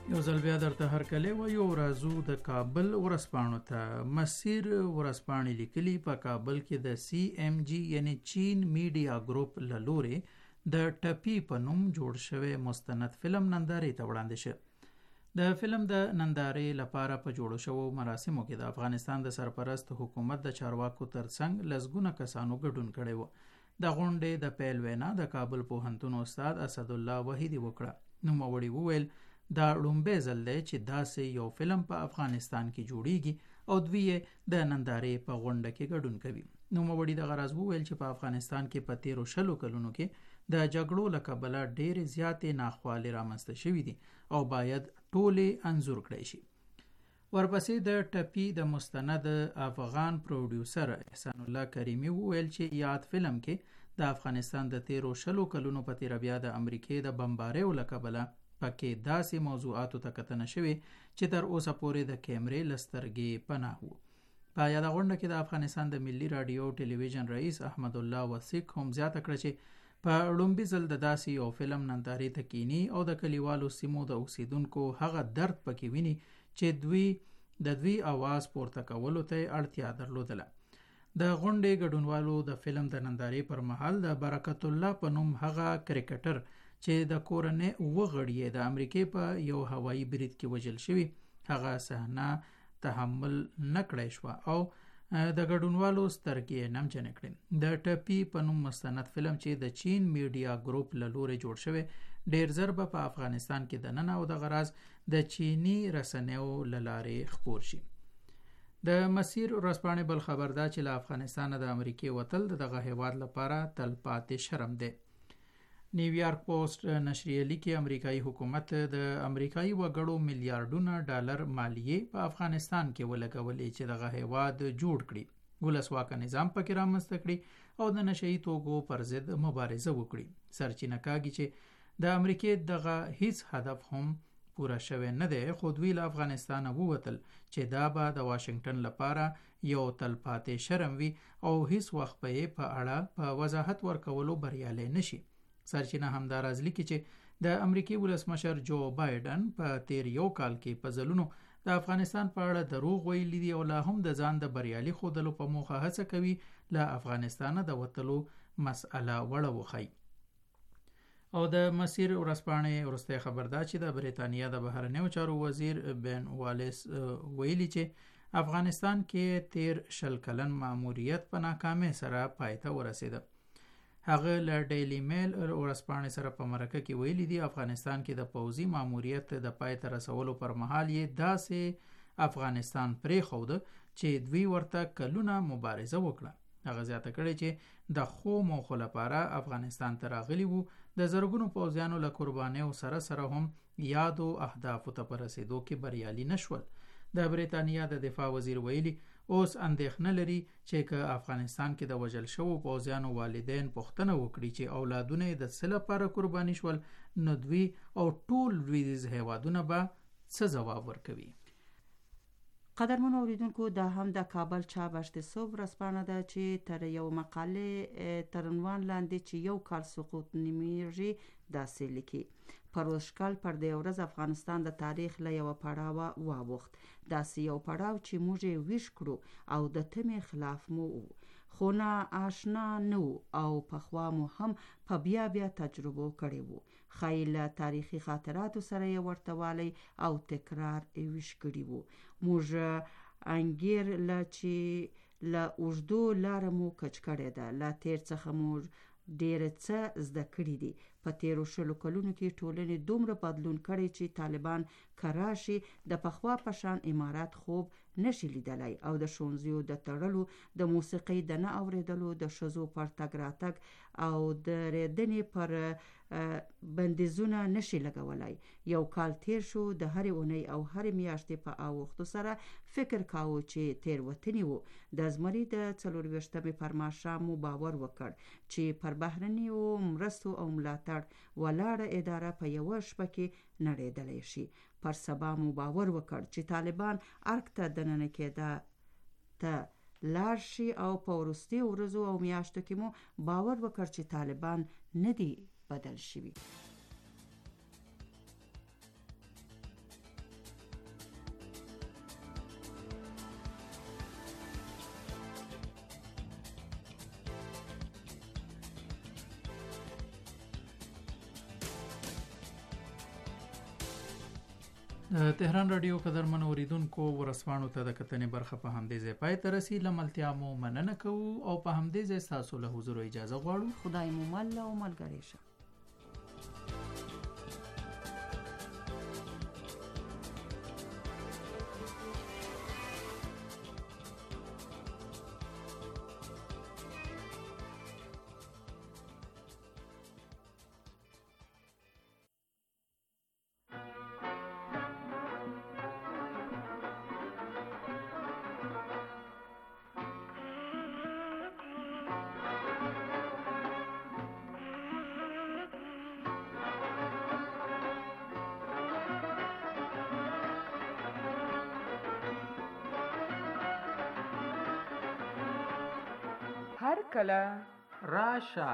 یو ځل بیا درته هرکلی وایو راځو د کابل ورځپاڼو ته. مسیر ورځپاڼې لیکلي په کابل کې د CMG یعنی چین میډیا ګروپ له لورې د ټپي په نوم جوړ شوی مستند فلم نندارې ته وړاندې شه. د فلم د نندارې لپاره په جوړو شوو مراسمو کې د افغانستان د سرپرست حکومت د چارواکو ترڅنګ لسګونه کسانو ګډون کړی و. د غونډې د پیل وینا د کابل پوهنتون استاد اسدالله وحیدي وکړه. نوموړي وویل دا لومبه ځل دی چې داسې یو فلم په افغانستان کې جوړیږي او دوی د نندارې په غونډه کې ګډون کوي. نوموړي د غرض وویل چې په افغانستان کې په 13 کلونو کې د جګړو له کبله ډېرې زیاتې ناخوالې رامنځته شوې دي او باید ټولې انځور کړای شي. ورپسې د ټپي د مستند افغان پروډیوسر احسان الله کریمي وویل چې یاد فلم کې د افغانستان د 13 کلونو په تیر بیا د امریکای د بمباریو له کبله پکې داسې موضوعاتو ته کتنه شوې چې تر اوسه پورې د کیمرې لسترګې پناه وو. په یاده غونډه کې د افغانستان د ملي رادیو ټلویزیون رئیس احمد الله وثیق هم زیاته کړه چې په لومبي ځل د داسې یو فلم نندارې ته کینی او د کلیوالو سیمو د اوسیدونکو هغه درد پکې ویني چې دوی आवाज پورته کولو ته اړتیا درلودله. د غونډې ګډونوالو د فلم د نندارې پر مهال د برکت الله په نوم هغه کرکټر چې د کورنۍ وغړي د امریکای په یو هوایي برید کې وژل شوی هغه صحنه تحمل نکړای شو او د ګډونوالو سترګې نمجن کړې. د ټپي په نوم مستند فلم چې د چین میډیا ګروپ له لورې جوړ شوی ډیر زر په افغانستان کې د نن او د غراز د چینی رسنیو لارې خپور شي. د مسیر ورځپاڼې بل خبر ده چې له افغانستان د امریکای وتل دغه هیواد لپاره تلپاتې شرم دی. نیویارک پوسټ نشریه لیکي امریکایي حکومت د امریکایي وګړو میلیارډونه ډالر مالیه په افغانستان کې ولګولې چې دغه هیواد جوړ کړي، ولسواک نظام پکې رامنځته کړي او د نشئی توکو پر ضد مبارزه وکړي. سرچینه کاږي چې د امریکای دغه هیڅ هدف هم پورا شوی نه دی، خو دوی له افغانستان ووتل چې دا به د واشنگټن لپاره یو تلپاتې شرم وي او هیڅ وخت په اړه په وضاحت ورکولو بریالي نشي. سرچینه همداراز لیکي چې د امریکای ولسمشر جو بایدن په تیر یو کال کې په ځلونو د افغانستان په اړه دروغ ویلي دي او لا هم د ځان د بریالي خودلو په موخه هڅه کوي له افغانستان د وتلو مسأله وړه وخی. او د مسیر ورځپاڼې ورسته خبر ده چې د بریتانیا د بهرنیو چارو وزیر بن والیس ویلي چې افغانستان کې 13 کلن ماموریت په ناکامۍ سره پای ته ورسېده. هغه له ډیلی میل ورځپاڼې سره په مرکه کې ویلي دی افغانستان کې د پوځي ماموریت د پای ته رسولو پر مهال یې داسې افغانستان پرېښود چې دوی ورته کلونه مبارزه وکړه. هغه زیاته کړې چې د خو موخو لپاره افغانستان ته راغلي وو، د زرګونو پوځیانو له قربانیو سره هم یادو اهدافو ته په رسېدو کې بریالي نشول. د بریتانیا د دفاع وزیر ویلي اوس اندېښنه لري چې که افغانستان کې د وژل شوو پوځیانو والدین پوښتنه وکړي چې اولادونه یې د څه لپاره قرباني شول، نو دوی او ټول لویدیځ هیوادونه به څه ځواب ورکوي. قدرمن اوریدونکو دا هم د کابل چابشت صبح ورځپاڼه ده چې تر یو مقاله تر عنوان لاندې چې یو کال سقوط نیمیږي داسې لیکي: پروشکل پر د ورځ افغانستان د تاریخ له یو پړاو واوښت، داسې یو پړاو چې موږ یې ویش کړو او د تمې خلاف مو خو نه آشنا نو او پخوا مو هم په بیا تجربو کړی وو. خیل تاریخي خاطراتو سره یې ورتوالی او تکرار ویش کړی وو. موږ انګیر لا چې لا اوږدو لاره مو کچ کړی ده، لا تیر څخه مو ډیر څه زده کړی دي. په 13 کلونو کې ټولنې دومره بدلون کړی چې طالبان کراشي د پخوا پشان امارات خوب نشي لیدلای او د شونځیو د تړلو، د موسیقي د نه اوریدلو، د شزو پر تګ راتګ او د ریدنې پر بندیزونه نشي لګولای. یو کال تیر شو، د هرې اونۍ او هرې میاشتې په اوښتو سره فکر کاوه چې تیر وتنی وو. د زمري د 24مې پر ماښام مو باور وکړ چې پر بهرنیو مرستو او ملاتړ ولاړه اداره په یوه شپه کې نړېدلی شي. پر سبا مو باور وکړ چې طالبان ارګ ته دننه کېده ته لاړ شي او په وروستي ورځو او میاشتو کې مو باور وکړ چې طالبان نه دي بدل شوي. د تهران رادیو قدرمن اوریدونکو ورسپانو ته د کتنې برخه په همدې ځای پای ته رسي. لملتیا مو مننه کوو او په همدې ځای ستاسو له حضور اجازه غواړو. خدای مو مل او ملګری شه. هر کله راشه.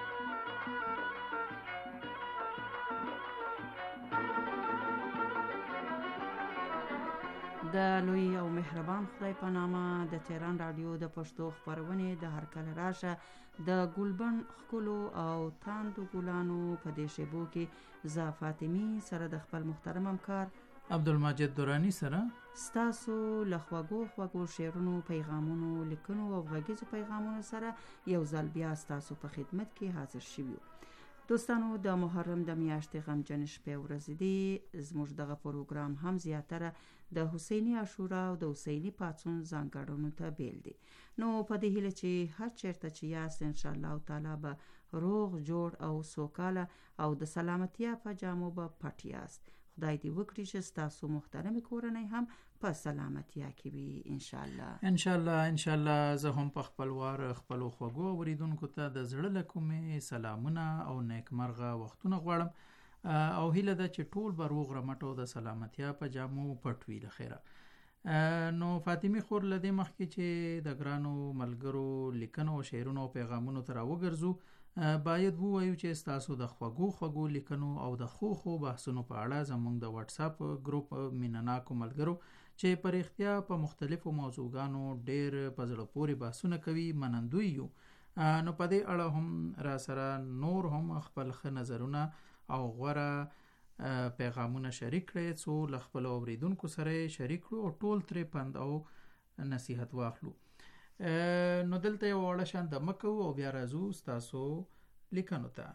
د لوی او مهربان خدای په نامه د تهران رادیو د پښتو خبرونه د هر کله راشه د ګلبن خکلو او تاندو ګلانو په دې شیبو کې ز فاطمی سره د خپل محترم همکار عبدالمجید دورانی سره ستاسو لخواګو شعرونو پیغامونو لیکنو او غږیزو پیغامونو سره یو ځل بیا ستاسو په خدمت کې حاضر شویو. دوستانو د محرم د میاشتې غمجن شپې ورځې دي. زموږ دغه پروګرام هم زیاتره د حسینی عاشورا او د حسینی پاڅون ځانګړنو ته بیل دي. نو په دې هیله چې هر چیرته چې یاست ان شاء الله تعالی به روغ جوړ او سوکاله او د سلامتیا په جامو به پټ یاست. خدای دې وکړي چې ستاسو محترم کورنۍ هم په سلامتیا کې وي ان شاء الله. ان شاء الله زه هم په خپل وار خپل خوږو اوریدونکو ته د زړه له کومې سلامونه او نیکمرغه وختونه غواړم او هیله ده چې ټول به روغ رمټ او د سلامتیا په جامو پټ وي. له خیره نو فاطمی خور لدې مخکې چې د ګرانو ملګرو لیکنو او شعرونو او پیغامونو ته راوګرځو باید ووایو چې ستاسو د خوږو لیکنو او د خو بحثونو په اړه زموږ د واتس اپ ګروپ مینناکو ملګرو چې پر اختیا په مختلفو موضوعګانو ډېر په زړه پورې بحثونه کوي منندوی یو. نو په دې اړه هم را سره نور هم خپل ښه نظرونه او غوره پیغامونه شریک کړئ څو له خپل اوریدونکو سره شریک کړو او ټول ترې پند او نصیحت واخلو. نو دلته یو وړه شان د مکو او بیا راځو ستاسو لیکنو ته.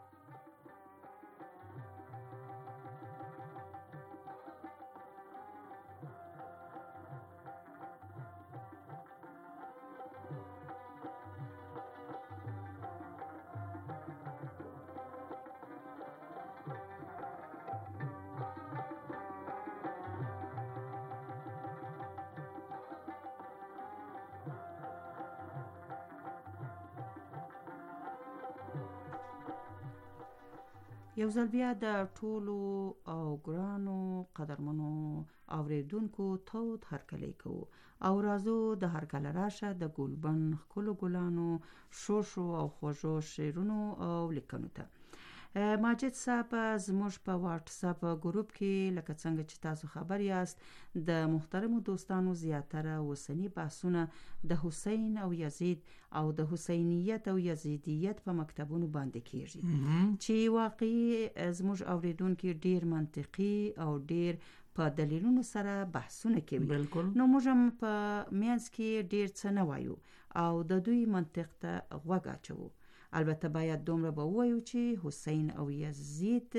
یو ځل بیا د ټولو او ګرانو قدرمنو اوریدونکو تود هرکلی کوو او راځو د هرکله راشه د ګلبن خکلو ګلانو شوشو او خوږو شعرونو او لیکنو ته. ماجد صاحب زموږ په واتس اپ ګروپ کې لکه څنګه چې تاسو خبر یاست د محترمو دوستانو زیاتره وسنی بحثونه د حسین او یزید او د حسینیت او یزیدیت په مکتبونو باندې کیږي چې واقعي زموږ اوریدونکو ډیر منطقي او ډیر په دلیلونو سره بحثونه کوي. نو موږ هم په مینس کې ډیر څه نه وایو او د دوی منطق ته غوږ اچوو. البته باید دومره به وایو چې حسین او یزید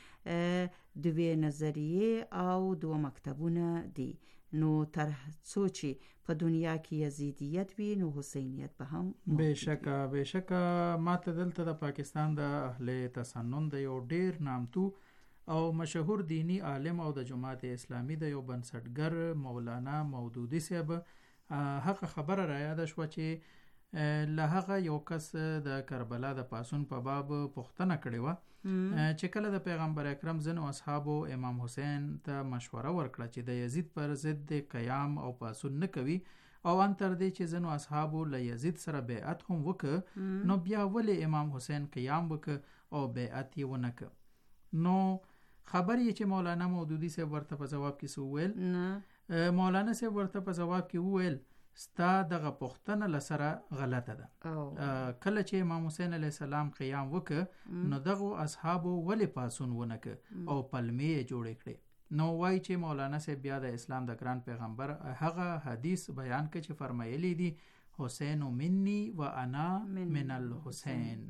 دوی نظریه او دو مکتبونه دي. نو تر څو چې په دنیا کې یزیدیت وي نو حسینیت به هم بهشکه ماته دلته د پاکستان د اهل تسنن د یو ډیر نامتو او مشهور دینی عالم او د جماعت اسلامی د یو بنسټګر مولانا مودودی صاحب حق خبره را یاد شو چې له هغه یو کس د کربلا د پاسون په باب پوښتنه کړې و چې کله د پیغمبر اکرم زنو اصحابو امام حسین ته مشوره ورکړه چې د یزید پر ضد قیام او پاسون نه کوي او ان تر دې چې زنو اصحابو له یزید سره بیعت هم وکړ نو بیا ولې امام حسین قیام وکړ او بیعت یې ونه کړ. نو خبر یې چې مولانا مودودی صاحب ورته په جواب کې سو ویل مولانا صاحب ورته په جواب کې ویل ستا دغه پوښتنه لسره غلطه ده. کله چې امام حسین علیه السلام قیام وکړ نو دغه اصحابو ولې پاسون ونه کړ او پلمې جوړې کړې. نو وای چې مولانا صاحب بیا د اسلام د ګران پیغمبر هغه حدیث بیان کړي چې فرمایلی دي حسین مني و انا من الحسین.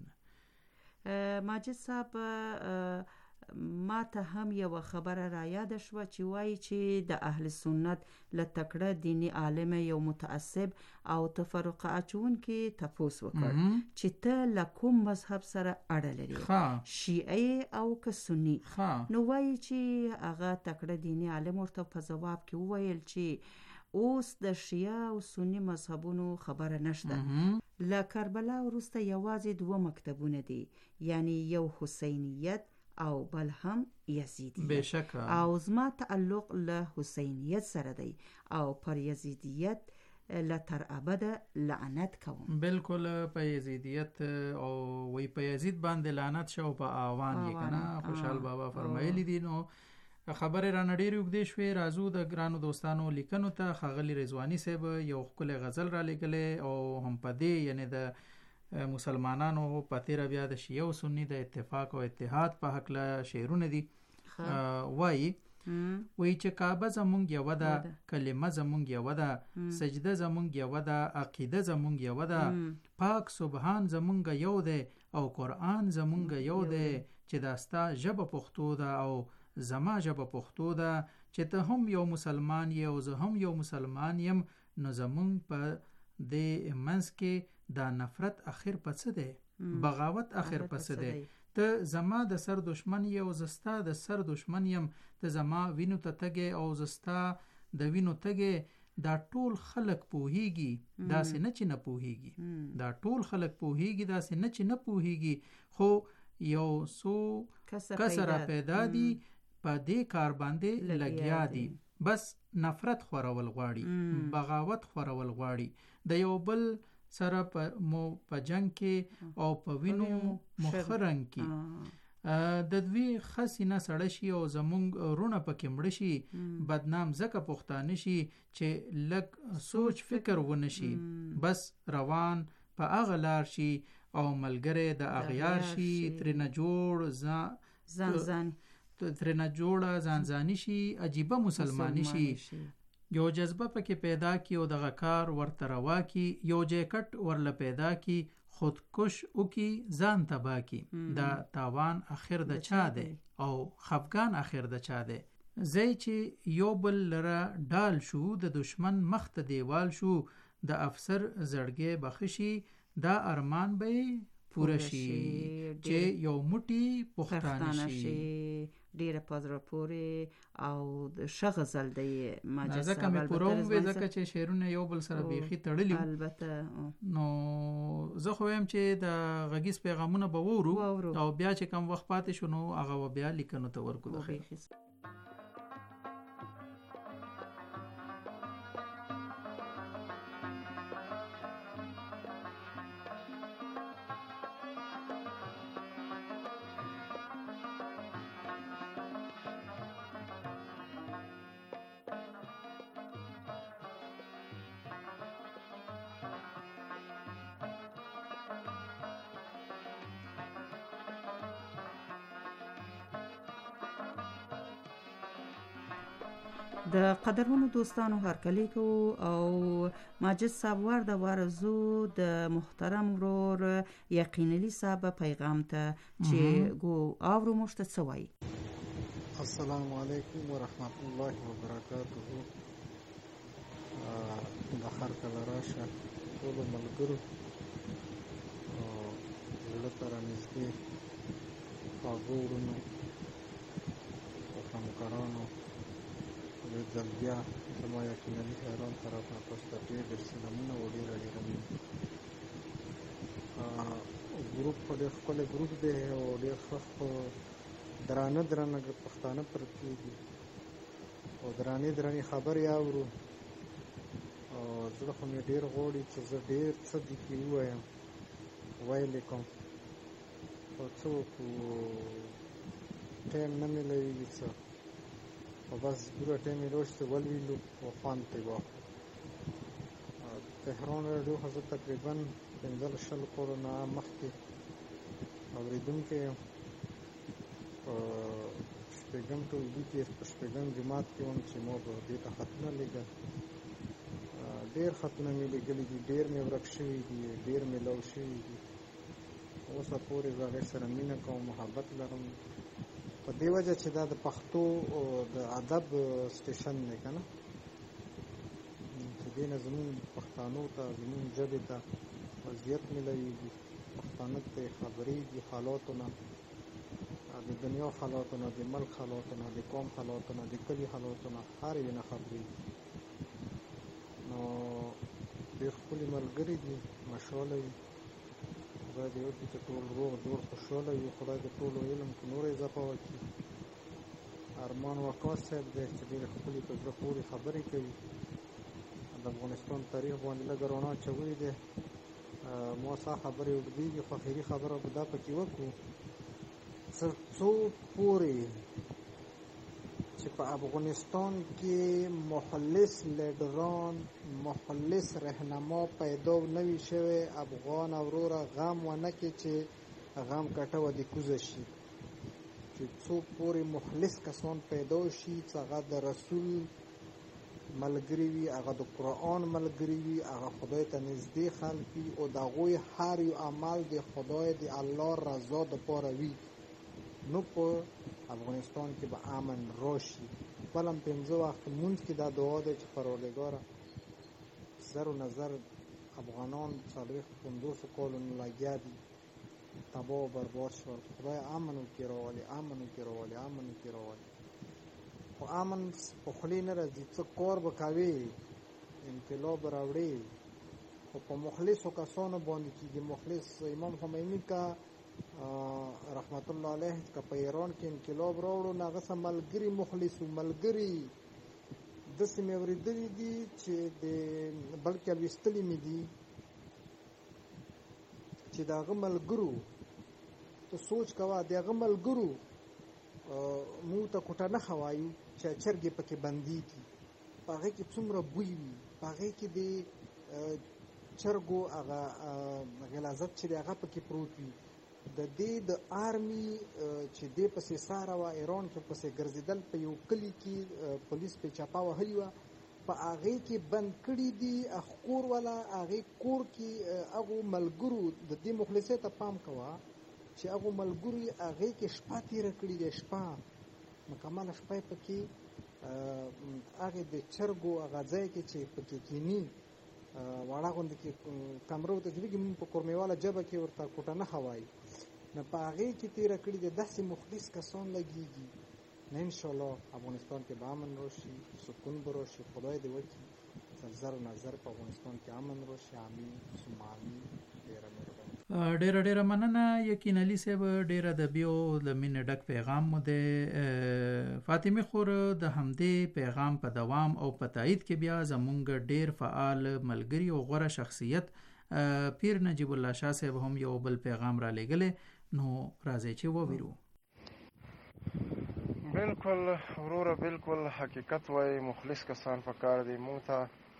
ماجد صاحب ما ته هم یو خبره را یاد شوه چې وایي چې د اهل سنت له تکړه دینی عالم یو متعصب او تفرقه اچونکي تپوس وکړ چې ته له کوم مذهب سره اړه لري، شیعه او که سنی. نو وایي چې هغه تکړه دینی عالم ورته په جواب کې وویل چې اوس د شیعه او سنی مذهبونو خبره نشته. له کربلا وروسته یوازې 2 مکتبونه دي، یعنی یو حسینیت او بل هم یزیدیت. بشکه. او زما تعلق له حسینیت سره دی او پر یزیدیت لتر ابد لعنت کوم. بالکل په یزیدیت او وی په یزید باندې لعنت شو په آوان یې کنه خوشحال بابا فرمایلی دي. نو خبره را نډیر وګدې شوې. رازو د ګرانو دوستانو لیکنو ته خاغلی رضوانی صاحب یو خپل غزل را لګلې او هم پدې یعنی د مسلمانانو په تیر بیا د شیعه او سنی د اتفاق او اتحاد په حق له شعرونه دي. وای چې کعبه زمونږ یو ده، کلمه زمونږ یو ده، سجده زمونږ یو ده، عقیده زمونږ یو ده، پاک سبحان زمونږ یو ده او قرآن زمونږ یو ده، چې داستا ژبه پښتو ده او زما ژبه پښتو ده، چې ته هم یو مسلمان یې او زه هم یو مسلمان یم. نو زمونږ په د منځ کې دا نفرت اخر په څه دی، بغاوت اخر په څه دی. ته زما د سر دشمن یې او زستا د سر دشمن یم، ته زما وینو ته تګې او زستا د وینو تګې. دا ټول خلق پوهیږي، داسې نه چې نه پوهیږي، دا ټول خلق پوهیږي، داسې نه چې نه پوهیږي، خو یو څو کسره پیدا دي په دې کار باندې لګیا دي. بس نفرت خورول غواړي، بغاوت خورول غواړي، د یو بل سره په جنگ کې او په وینو مخرنګ کې د دوی خسینه سړی شي او زمونږ رونه پکې مړه شي. بدنام ځکه پښتانه شي چې لږ سوچ فکر ونه شي، بس روان په هغه لار شي او ملګری د اغیار شي، ترنه جوړه ځانځاني شي، عجیبه مسلمانی شي. یو جذبه پکې پیدا کی او دغه کار ورته روا کی، یو جیکټ ورله پیدا کی، خودکش او کی ځان تبا کی. دا تاوان اخر د چا دی او خفګان اخر د چا دی. زی چې یو بل لره ډال شو، د دشمن مخ ته دیوال شو، د افسر زړګي بخشي، دا ارمان به پوره شي چې یو موټی پښتانه شي. ډیره پزره پورې او د شغزل دی ماجد صاحب. ځکه مې پوره وې ځکه چې شعرونه یو بل سره بیخي تړلي. البته نو زه خو ویم چې د غږیز پیغامونه به وورو او بیا چې کم وخت پاتې شو نو هغه بیا لیکنو ته ورکو. د خیر د قدرمنو دوستانو هرکلی کو او ماجد صاحب ور د ورزو د محترم ورور یقینلی صاحب پیغام ته چې گو اورو مشت سوای. السلام علیکم ورحمت الله وبرکاته. د هر کله راشه ټول ملګرو او لپاره نږدې هغو ورونو او همکارانو ځل بیا زما یقیني خیران طرف نه تاسو ته ډېر سلامونه او ډېره مینه. ګروپ په ډېر ښکلی ګروپ دی او ډېر ښه درانه پښتانه پرې کېږي او درانې خبرې اورو او زړه خو مې ډېر غواړي چې زه ډېر څه دې کې ووایم، ویلی کوم خو څه وکړو ټایم نه میلاویږي څه او بس پوره ټایم یې راوشته ولویلو او خوند ترې واخلو. تهران راډیو خو زه تقریبا 15 کالو نه مخکې اورېدونکی یم. شپږم ټولګي کې په شپږم جماعت کې وم چې مو به دې ته خطونه لېږل. ډېر خطونه مې لېږلي دي، ډېر مې ورک شوي دي، ډېر مې لو شوي دي. اوسه پورې زه هغې سره مینه کوم، محبت لرم، په دې وجه چې دا د پښتو د ادب سټیشن دی که نه، چې دې نه زمونږ پښتانو ته، زمونږ ژبې ته وضعیت میلاویږي، پښتانه ته خبرېږي حالاتو نه، د دنیا حالاتو نه، د ملک حالاتو نه، د قوم حالاتو نه، د کلي حالاتو نه، هر یوې نه خبرېږي. نو ډېر ښکلي ملګري دي، ماشاءالله وي. خدای دې وکړي چې ټول روغ جوړ خوشحاله وي. خدای د ټولو علم کې نور اضافه وکړي. ارمان وقاص صاحب دی چې ډېرې ښکلي په زړه پورې خبرې کوي. د افغانستان تاریخ باندې لږه رڼا اچولی دی. ما سا خبرې اوږدېږي، خو اخري خبره به دا پکې وکړو تر څو پورې چې په افغانستان کې مخلص لیډران، مخلص رهنما پیدا نه وي شوی، افغان وروره غم ونه کړي چې غم کټه و د کوزه شي. چې څو پورې مخلص کسان پیدا شي چې هغه د رسول ملګري وي، هغه د قرآن ملګري وي، هغه خدای ته نږدې خلک وي او د هغوی هر یو عمل د خدای د الله رضا دپاره وي، نو په افغانستان کې به امن راشي. بل هم 5 وخت لمونځ کې دا دعا دی چې پروردګاره زر و نظر افغانان 450 کالونو لګیا دي، تباه و برباد شول. خدای امن وکړي راولي، امن وکړي راولي، امن وکړي راولي. خو امن په خولې نه راځي، څه کار به کوې، انقلاب به راوړې، خو په مخلصو کسانو باندې کېږي. مخلص امام خمیني که رحمت الله علیه که په ایران کې انقلاب راوړو، نو هغه څه ملګري مخلص و، ملګري داسې مې اورېدلي دي چې بلکې لوستلي مې دي چې د هغه ملګرو، ته سوچ کوه، د هغه ملګرو موږ ته کوټه نه وایو چې چرګې پکې بندېږي، په هغې کې څومره بوی وي، په هغې کې د چرګو هغه غلازت چې دی هغه پکې پروت وي. د دې د آرمي چې دې پسې ساره وه، ایران کې پسې ګرځېدل، په یو کلي کې پولیس پې چاپه وهلي وه، په هغې کې بند کړي دي خور والا، هغې کور کې هغو ملګرو د دې مخلصۍ ته پام کوه چې هغو ملګرو یې هغې کې شپه تېره کړې دی، شپه مکمله شپه یې پکې هغې د چرګو هغه ځای کې چې پکې کیني واړه غوندې کې کمره ورته جوړېږي، مونږ په کورمېواله ژبه کې ورته کوټه نښه وایي، نو په هغې کې تېره کړې دی. داسې مخلص کسان لګېږي، نو انشاءالله افغانستان کې به امن راشي، سکون به راشي. خدای دې وکړي زر نظر په افغانستان کې امن راشي. امین ثم امین. ډېره مهرباني. ډیره مننه یقین علي صاحب، ډیر ادبي او د مینې ډک پیغام مو د فاطمه خور د همدې پیغام په دوام او په تایید کې بیا زمونږ ډیر فعال ملګری او غوره شخصیت پیر نجیب الله شاه صاحب هم یو بل پیغام را لېږلی، نو راځي چې وویرو. بالکل وروره، بالکل حقیقت وای، مخلص کسان پکار دي. مونږ ته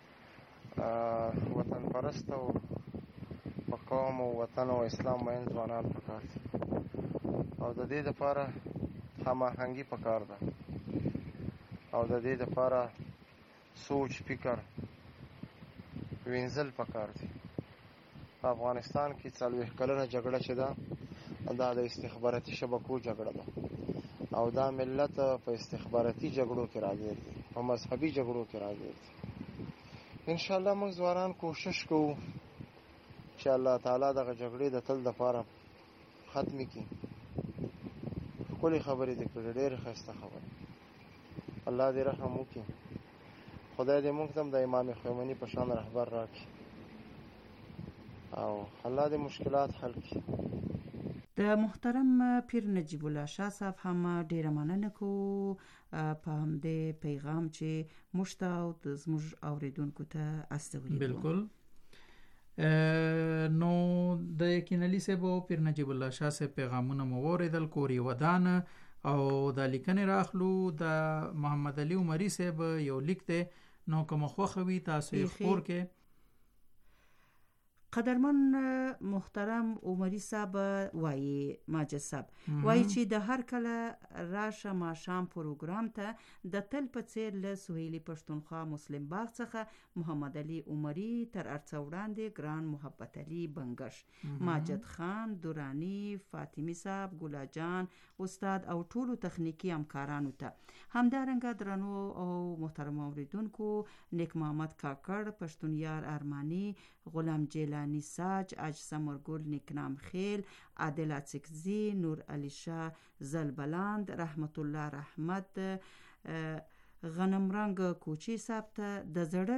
وطن پرست او په قوم او وطن او اسلام باندې ځوانان پکار دي، او د دې لپاره هماهنګي پکار ده، او د دې لپاره سوچ فکر وینځل پکار دي. په افغانستان کې 40 کلنه جګړه چې ده، دا د استخباراتي شبکو جګړه ده، او دا ملت په استخباراتي جګړو کې راګیر دي، په مذهبي جګړو کې راګیر دي. انشاءالله موږ ځوانان کوشش کوو چې الله تعالی دغه جګړې د تل دپاره ختمې کړي. ښکلې خبرې دې کړې، ډېرې ښایسته خبرې. الله دې رحم وکړي، خدای دې موږ ته هم د امام خمیني په شان رهبر راکړي، او الله دې مشکلات حل کړي. د محترم پیر نجیب الله شاه صاحب هم ډیره مننه کوو په همدې پیغام چې موږ ته او زموږ اوریدونکو ته استولی. بالکل. نو د یقین علي صاحب او پیر نجیب الله شاه صاحب پیغامونه مو واوریدل، کوري ودان او د لیکنې راخلو. د محمد علي عمري صاحب یو لیک دی، نو کوم خوښوي تاسو یې خپور کې. قدرمن محترم عمری صاحب وایي ماجد صاحب وایي چې د هر کله راشه ماښام پروګرام ته د تل په څیر له سهیلي پښتونخوا مسلم باغ څخه محمد علي عمری تر ارڅه وړاندې ګران محبت علي بنګش ماجد خان دورانی فاطمی صاحب ګلا جان استاد او ټولو تخنیکی همکارانو ته همدارنګه درنو او محترم اوریدونکو نیک محمد کاکړ پښتون یار ارمانی غلام جیلانی ساج اج سمرګل نیکنام خیل عادل اڅکزی نور علی شاه زلبلاند رحمت الله رحمت غنمرنګ کوچی صاحب ته د زړه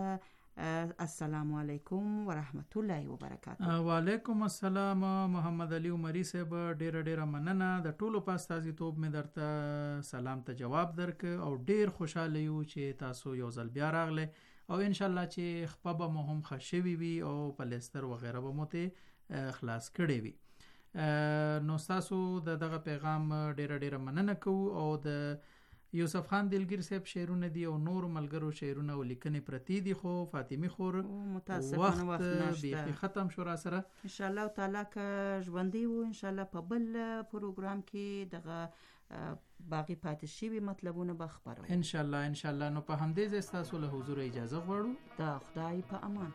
لته السلام علیکم ورحمت الله وبرکاته. وعلیکم السلام محمد علي عمری صاحب ډیره مننه د ټولو پاستازي توپ مې درته سلام ته جواب درک او ډیر خوشاله یو چې تاسو یو ځل بیا راغله او ان شاء الله چې خپبه مو هم خشوي وي او پلستر وغیرہ به مو ته خلاص کړي وي. نو تاسو دغه پیغام ډیره مننه کوو او د یوسف خان دلګر صاحب شعرونه دي او نور ملګرو شعرونه ولیکنې پرتی دي خو فاطمی خور متاسفانه وخت نشته ختم شو را سره ان شاء الله تعالی که ژوندۍ وو ان شاء الله په بل پروګرام کې دغه باقی پاتې شوي مطلبونه به خبرو ان شاء الله. نو په همدې ځای تاسو له حضور اجازه غواړو. د خدای په امان.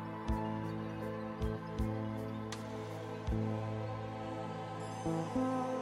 Thank you.